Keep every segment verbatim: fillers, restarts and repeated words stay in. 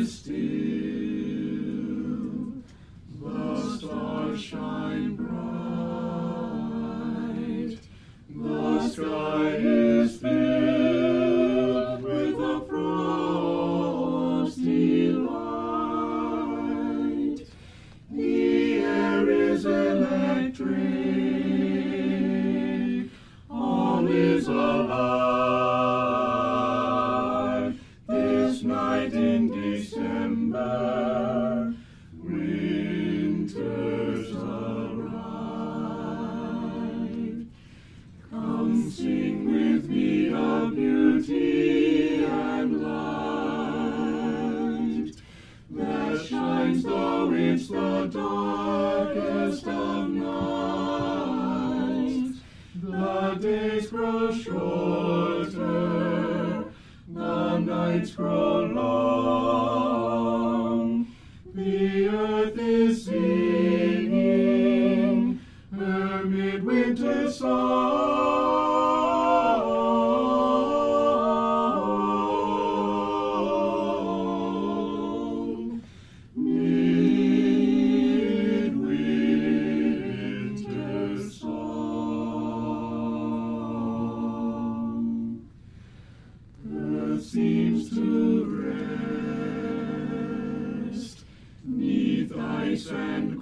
is still, the stars shine bright, the sky is filled with a frosty light, the air is electric, all is alive, this night in December, winter's arrived. Come sing with me of beauty and light, that shines though it's the darkest of nights. The days grow shorter, the nights grow long, the earth is singing her midwinter song. Midwinter song. Earth seems to rest 'neath ice and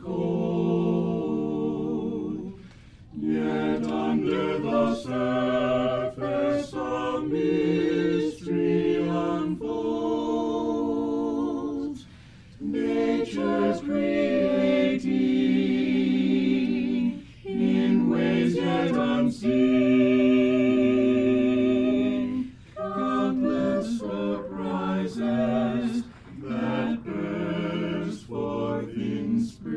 cold, yet under the surface a mystery unfolds. Nature's creating in ways yet unseen, countless surprises that burst forth in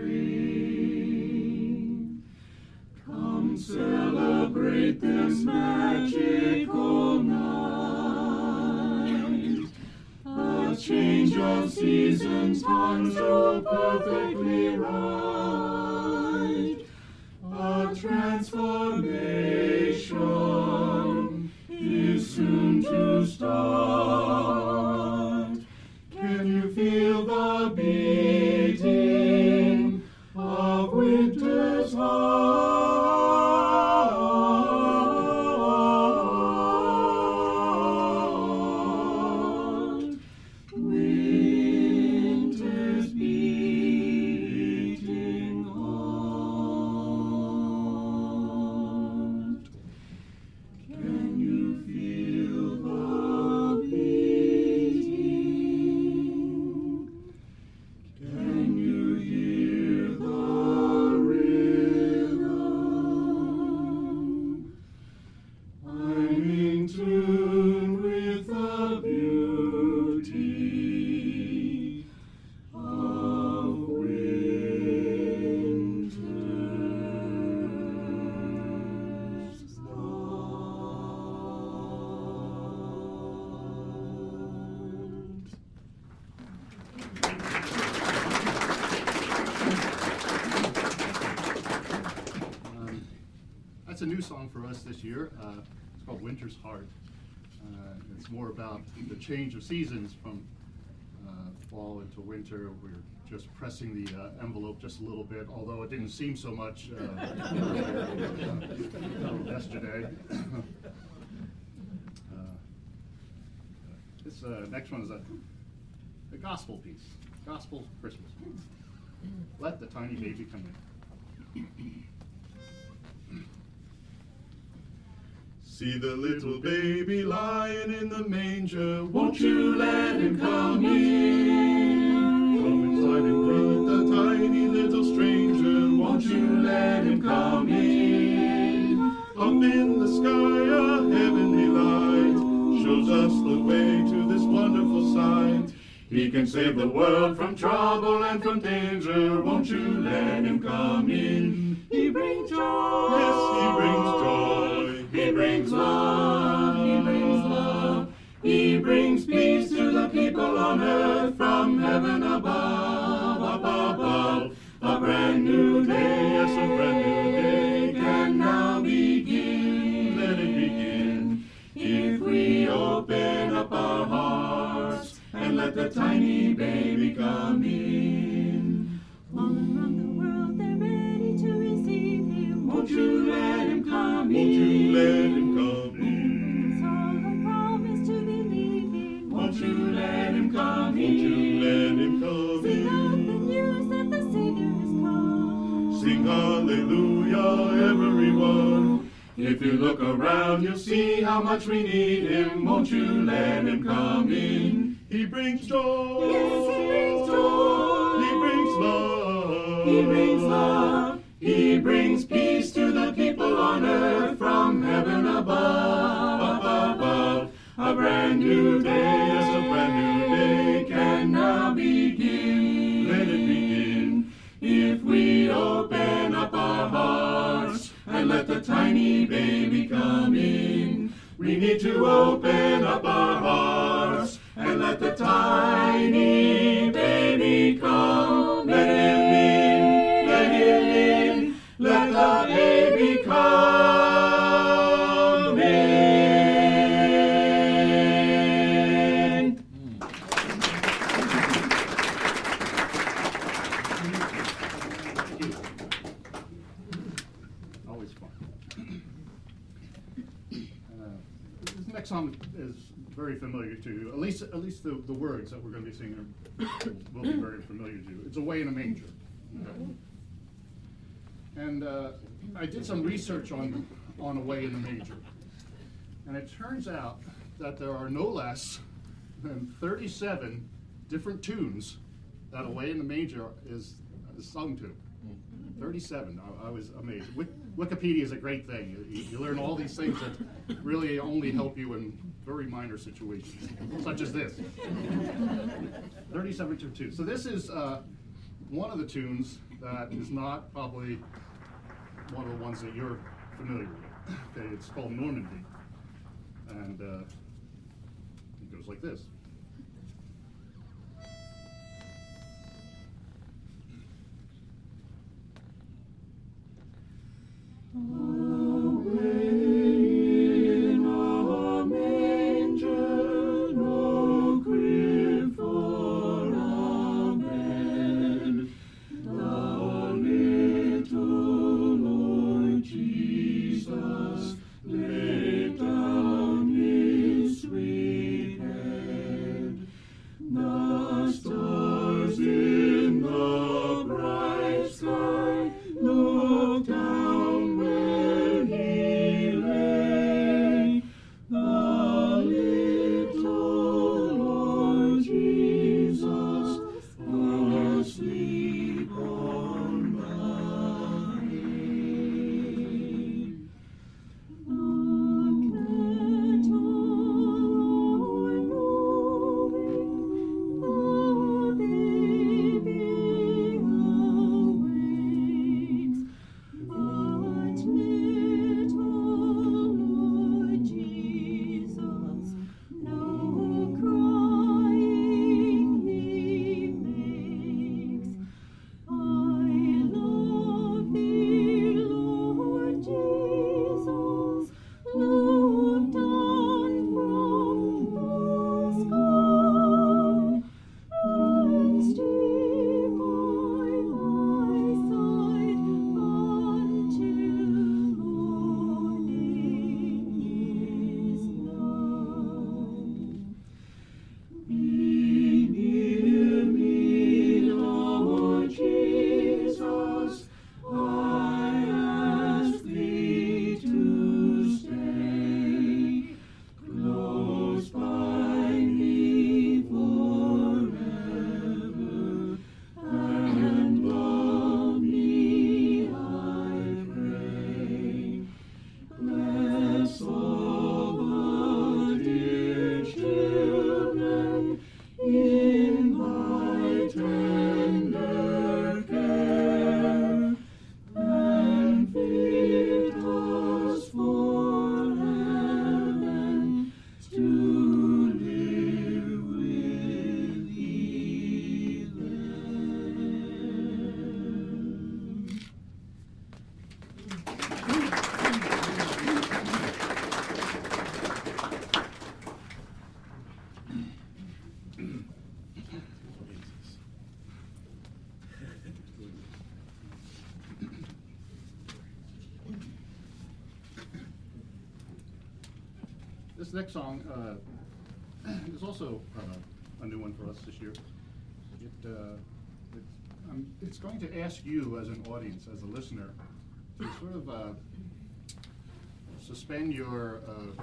spring. Come celebrate this magical night, a change of seasons done so perfectly right, a transformation is soon to start. Can you feel the beating of winter's heart? Winter's beating heart. Can you feel the beating? Can you hear the rhythm? I'm in tune with the beauty of winter's Um, that's a new song for us this year. Uh, it's called Winter's Heart. Uh, it's more about the change of seasons from uh, fall into winter. We're just pressing the uh, envelope just a little bit, although it didn't seem so much uh, yesterday. uh, this uh, next one is a, a gospel piece, gospel Christmas. Let the tiny baby come in. See the little baby lying in the manger, won't you let him come in? Come inside and greet the tiny little stranger, won't you let him come in? Up in the sky a heavenly light shows us the way to this wonderful sight. He can save the world from trouble and from danger, won't you let him come in? He brings joy, yes, he brings joy. He brings love, he brings love. He brings peace to the people on earth from heaven above, up above. A brand new day, yes, a brand new day can now begin. Let it begin. If we open up our hearts and let let the tiny baby come in. All around the world they're ready to receive him. Won't you let him come in? Won't you let him come in? That's all I promise to believe in. Won't you let him come in? Won't you let him come Sing out the in? news that the Savior has come. Sing hallelujah, everyone. If you look around, you'll see how much we need him. Won't you let him come in? He brings joy. Yes, he brings joy. He brings love. He brings love. He brings peace to the people on earth from heaven above. Up above. A brand new day, yes, a brand new day can now begin. Let it begin. If we open up our hearts and let the tiny baby come in. We need to open up our hearts and let the tiny baby come. Let him in, let him in, let the baby come in. Always fun. Uh, this next song is very familiar to you. At least, at least the, the words that we're going to be singing are, will be very familiar to you. It's "Away in a Manger." Okay? And uh, I did some research on on "Away in the Manger," and it turns out that there are no less than thirty-seven different tunes that "Away in the Manger" is, is sung to. thirty-seven. I, I was amazed. Wik- Wikipedia is a great thing. You, you learn all these things that really only help you in very minor situations, such as this. thirty-seven to two. So this is uh, one of the tunes that is not probably one of the ones that you're familiar with. Okay, it's called Normandy, and uh, it goes like this. Jesus laid down his sweet head. this next song uh, is also uh, a new one for us this year. It, uh, it, um, it's going to ask you as an audience, as a listener, to sort of uh, suspend your, uh,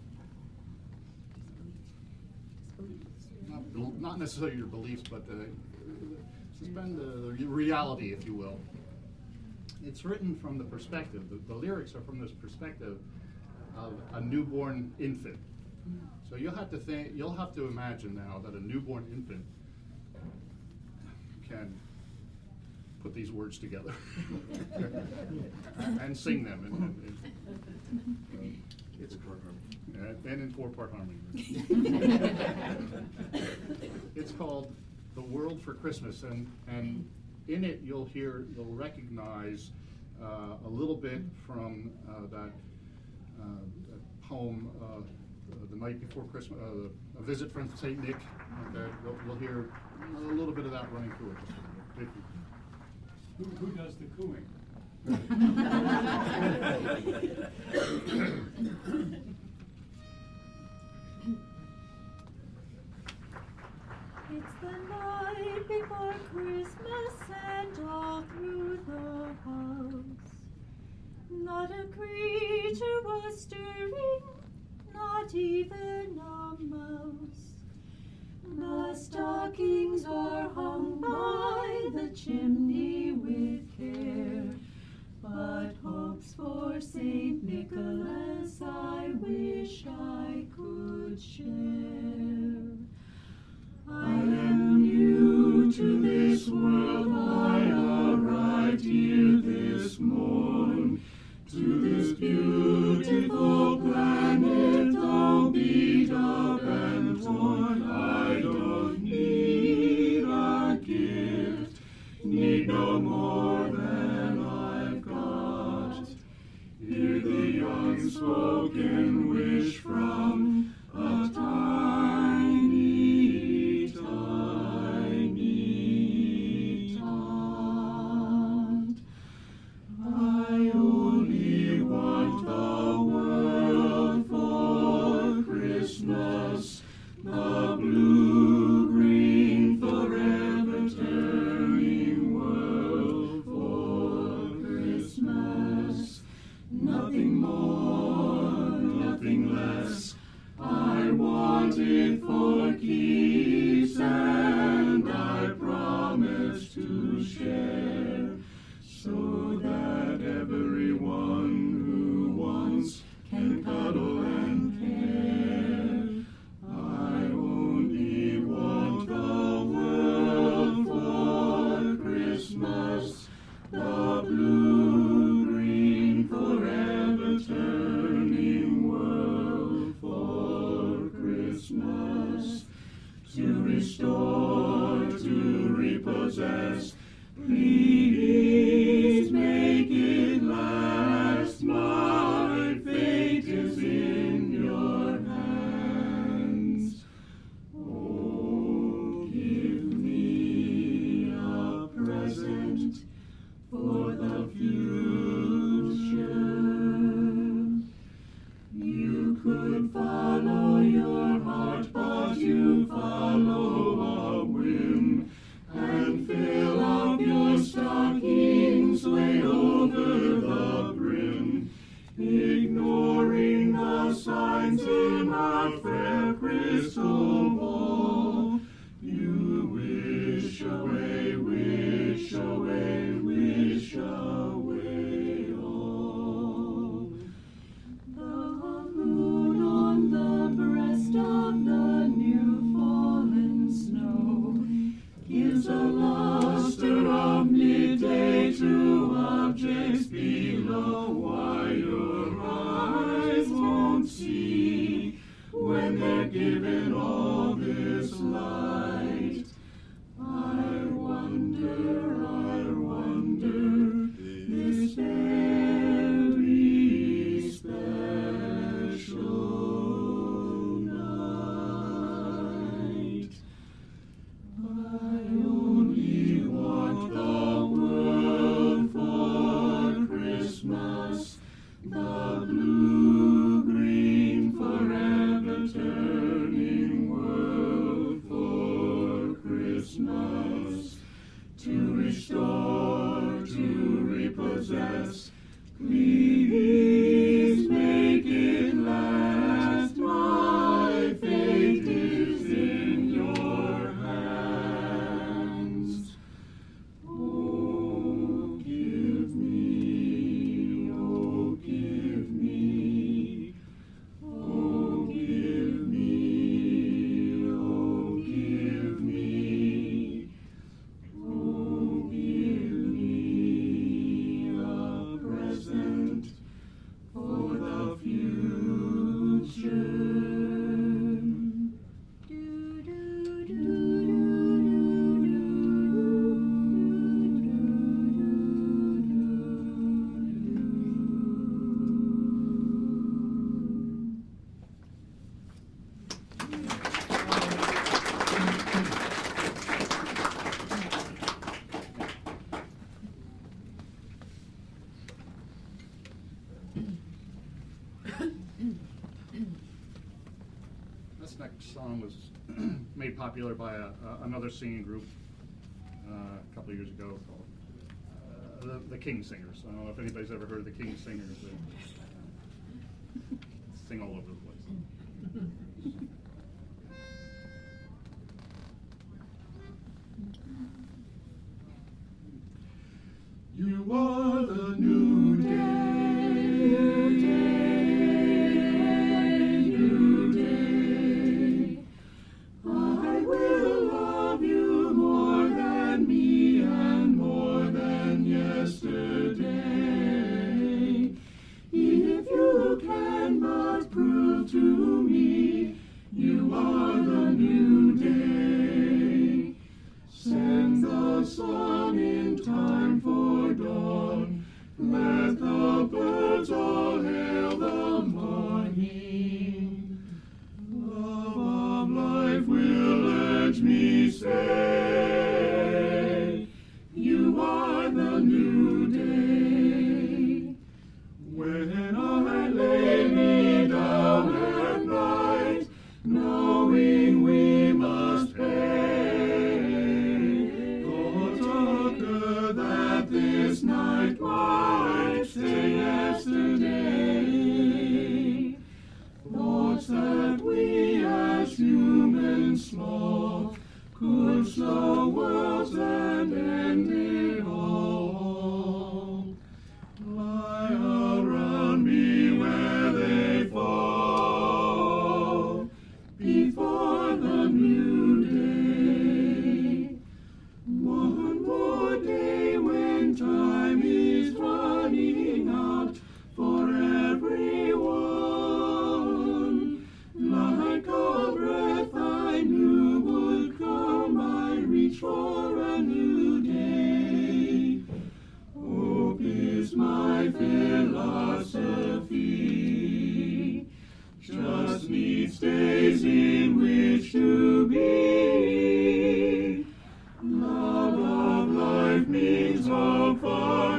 not, bel- not necessarily your beliefs, but uh, suspend the, the reality, if you will. It's written from the perspective, the, the lyrics are from this perspective of a newborn infant. So you'll have to think, you'll have to imagine now that a newborn infant can put these words together and, and sing them. And, and, and, it's uh, and in four-part harmony. It's called "The World for Christmas," and and in it you'll hear, you'll recognize uh, a little bit from uh, that, uh, that poem, uh, uh, "The Night Before Christmas," uh, "A Visit from Saint Nick." Okay, you'll, you'll hear a little bit of that running through it. Just a little bit. Who, who does the cooing? It's the night before Christmas, and all through the house not a creature was stirring, not even a mouse. The stockings are hung by the chimney with care, but hopes for Saint Nicholas I wish I could share. I am new to this world, I arrived here this morn, to this beautiful planet all beat up and torn. I don't need a gift, need no more than I've got. Hear the unspoken wish from a tiny, tiny tot. I only want the world for Christmas, the blue-green forever turning world for Christmas. Nothing more, nothing less. I want it for keeps, and I promise to share, so that everyone who wants can cuddle and care. I only want the world for Christmas, the blue-green forever turning world for Christmas, to restore, to repossess. Please make it last. My fate is in your hands. Oh, give me a present for the future. You could follow your heart, but you follow a whim, and fill up your stockings way over the brim, ignoring the signs in a fair crystal ball. You wish away, wish away, wish away all. The moon on the breast of the new fallen snow gives a luster of midday to objects below. Why your eyes won't see when they're given all this light. I wonder, I wonder, this very special night. I only want the world for Christmas, the blue-green forever this next song was made popular by a, uh, another singing group uh, a couple of years ago called uh, the, the King Singers. I don't know if anybody's ever heard of the King Singers. They uh, sing all over the place. You are the new day, new day, new day. I will love you more than me and more than yesterday. If you can but prove to me you are the new day. Send the sun in time for dawn. Let the birds all hail the morning. Love of life will urge me say, you are the new day. When I lay me down at night, knowing we must pay, thoughts occur that this night might stay yesterday. Thoughts that we as humans small could slow worlds and end it all. Lie around me where they fall before the new day. One more day when time is running out for everyone. Like a breath I knew would come, I reach for a new day. Hope is my philosophy, just needs days in which to be. Love of life means hope for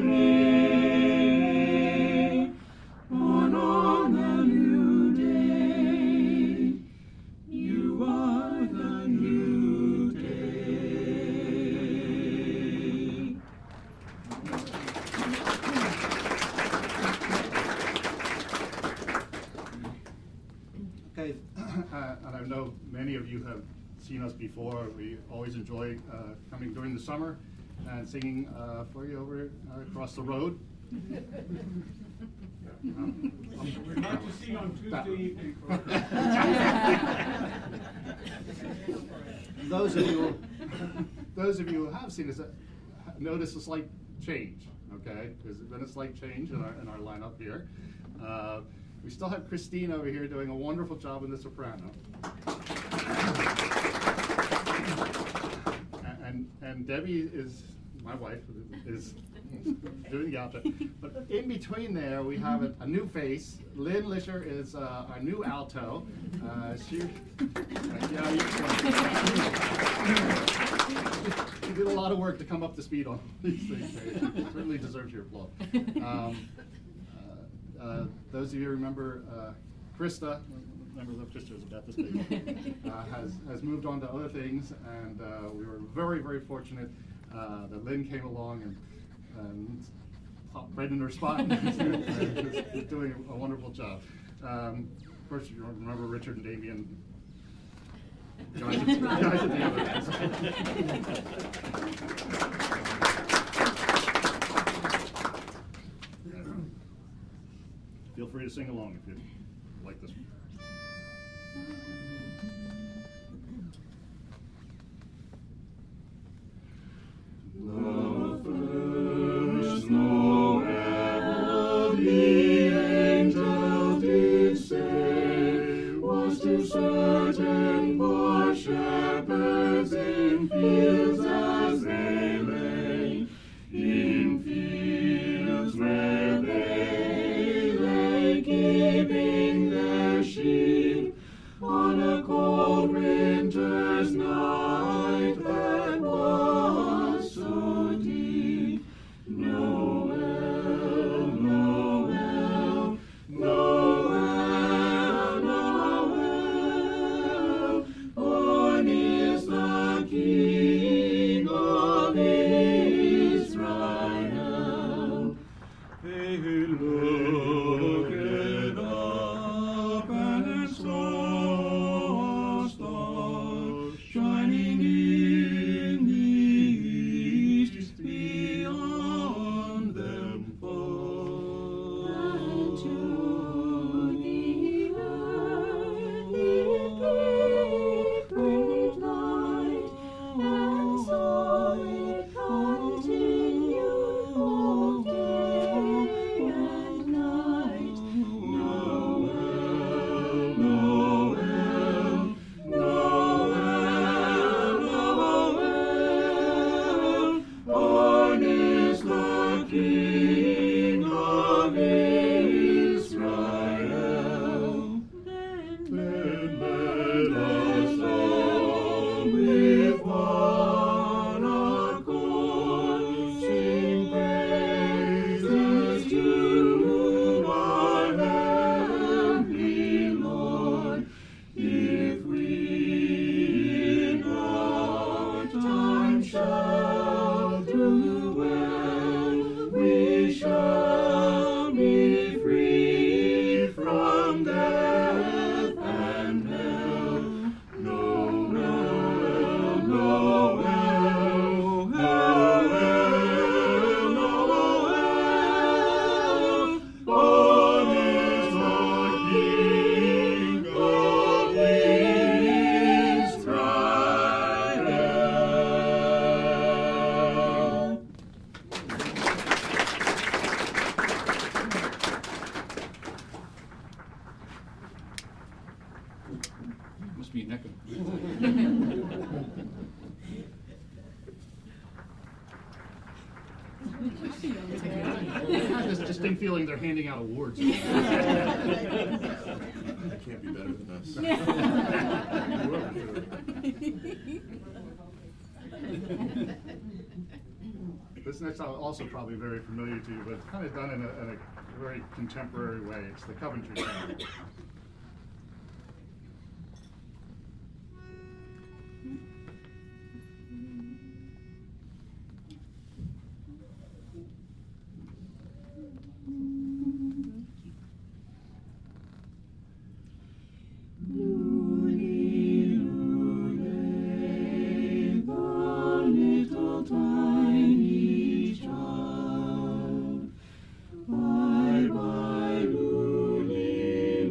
me. Born on the new day, you are the new day. Okay, uh, and I know many of you have seen us before. We always enjoy uh, coming during the summer and singing uh, for you over uh, across the road. Um, We're not to see on Tuesday evening. Those of you, those of you who have seen us, uh, notice a slight change. Okay, there's been a slight change in our in our lineup here. Uh, we still have Christine over here doing a wonderful job in the soprano, and and, and Debbie is my wife is doing the alto. But in between there, we have a, a new face. Lynn Lisher is uh, our new alto. Uh, she, uh, yeah, you, she did a lot of work to come up to speed on these things. She certainly deserves your applause. Um, uh, uh, those of you who remember uh, Krista, remember that Krista is about this big, uh, has, has moved on to other things, and uh, we were very, very fortunate uh, that Lynn came along and Um, popped right in her spot and is, is doing a wonderful job. Um, of course, you remember Richard and Damien, guys at, guys at the other end. Feel free to sing along if you like this one. The first Noel, the angels did say, was to certain poor shepherds in fields as they lay, in fields where they lay keeping their sheep on a cold winter's night that was so deep. Noel, Noel, Noel, Noel, if we in our time shall do well, we shall be free from death and hell. Noel, Noel, Noel, Noel, born is the King of Israel. Must be an echo. I have this distinct feeling they're handing out awards. It can't be better than us. This next song also probably very familiar to you, but it's kind of done in a, in a very contemporary way. It's the Coventry Song. Bye bye, Luli,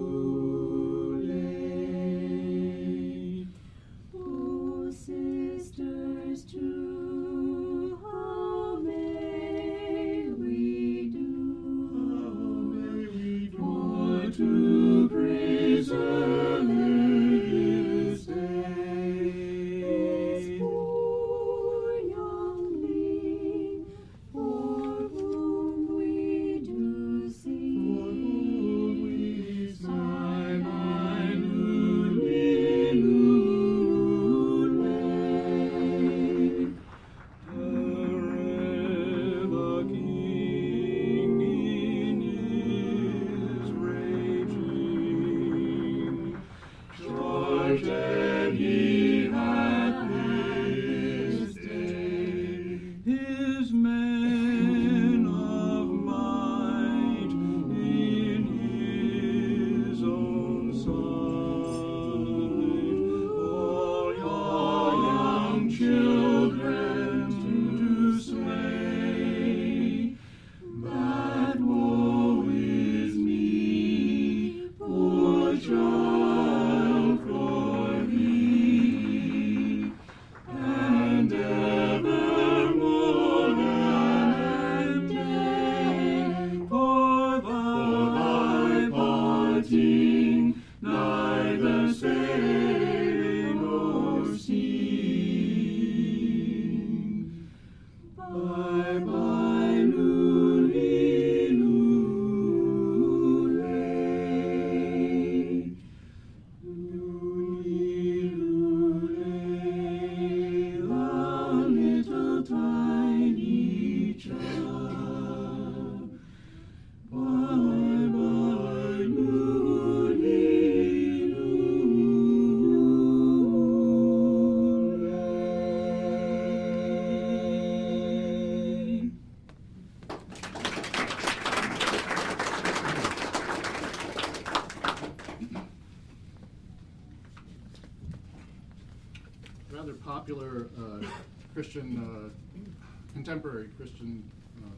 rather popular uh, Christian, uh, contemporary Christian uh,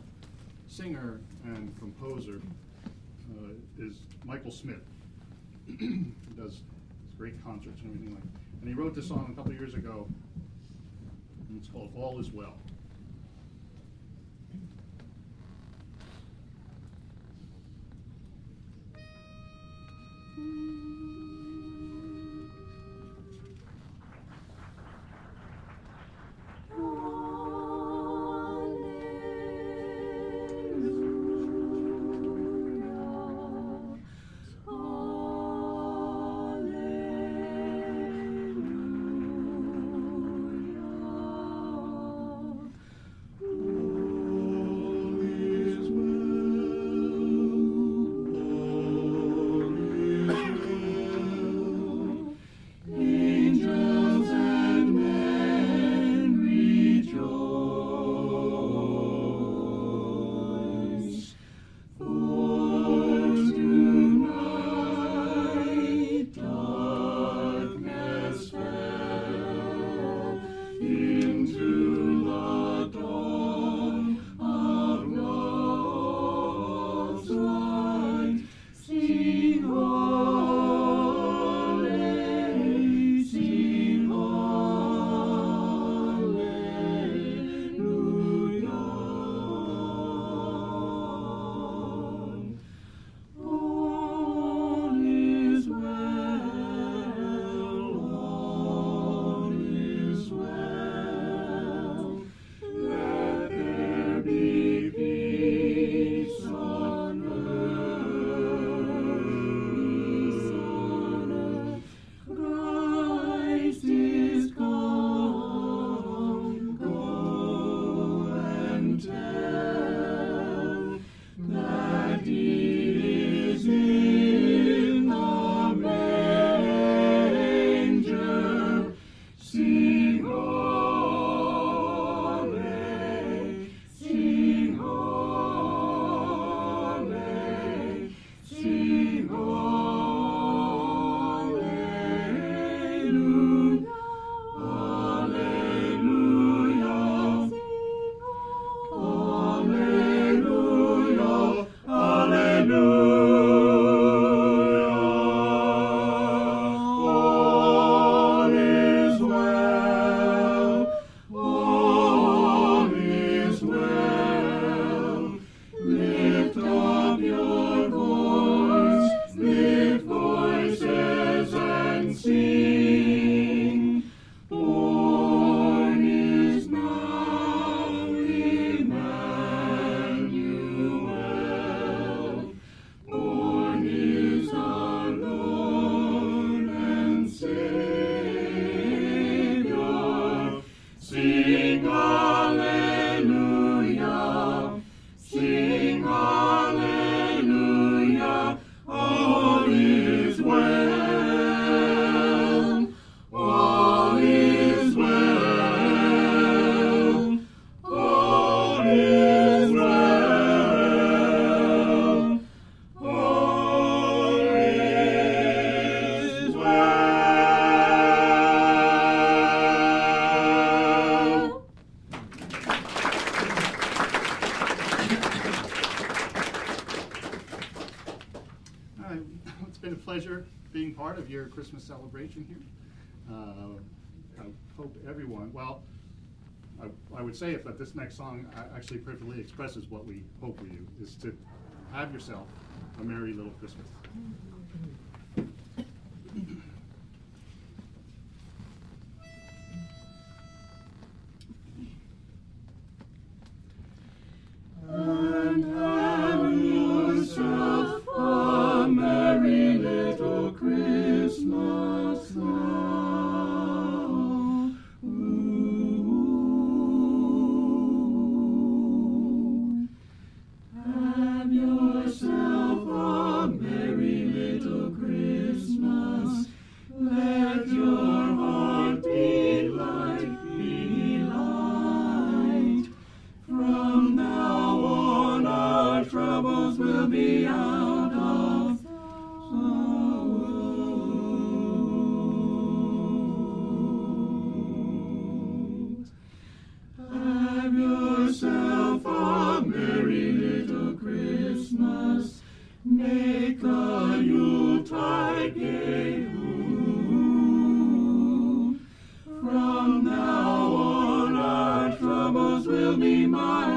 singer and composer uh, is Michael Smith. He does great concerts and everything like that. And he wrote this song a couple years ago, and it's called All Is Well. All is well, all is well. sing. Born is now Emmanuel. Born is our Lord and Savior. Sing hallelujah. Sing hallelujah. All is well. All is well. All is well. All is well. All right, it's been a pleasure being part of your Christmas celebration here. Uh, I hope everyone, well, I, I would say if that this next song a- actually perfectly expresses what we hope for you, is to have yourself a merry little Christmas. And have yourself a merry little Christmas now. Ooh. Have yourself a merry little Christmas. Let your heart be light, be light. From now on our troubles will be out of sight. Have yourself a merry little Christmas. Make the Yuletide gay. Ooh. From now on our troubles will be mild.